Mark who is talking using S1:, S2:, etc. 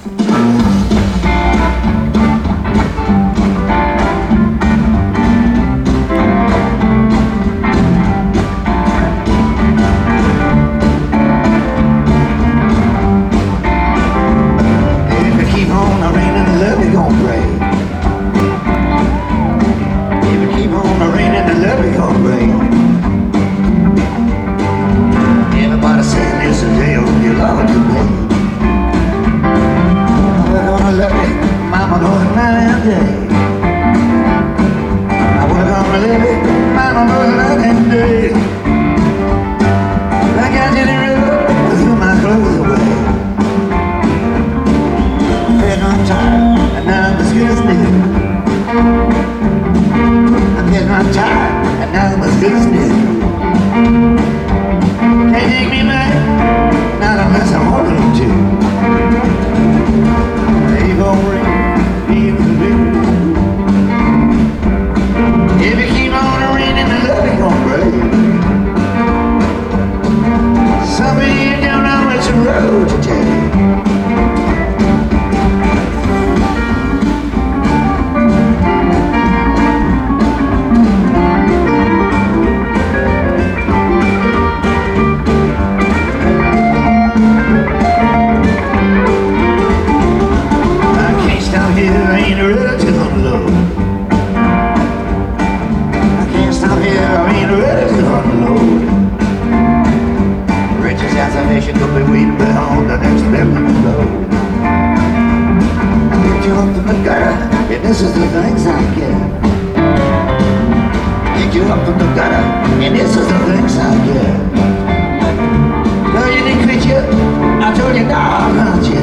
S1: I'm tired, and now my feelings new. Can't take me back, not unless I want them to. They gon' ring, even blue. If you keep on raining, the love ain't gon' break. Some of you don't know which road to take. Salvation could be waiting behind the next bend in the road. I picked you up from the gutter, and this is the things I get. Picked you up from the gutter, and this is the things I get. No, you didn't quit yet. I told you, no, I'm not yet.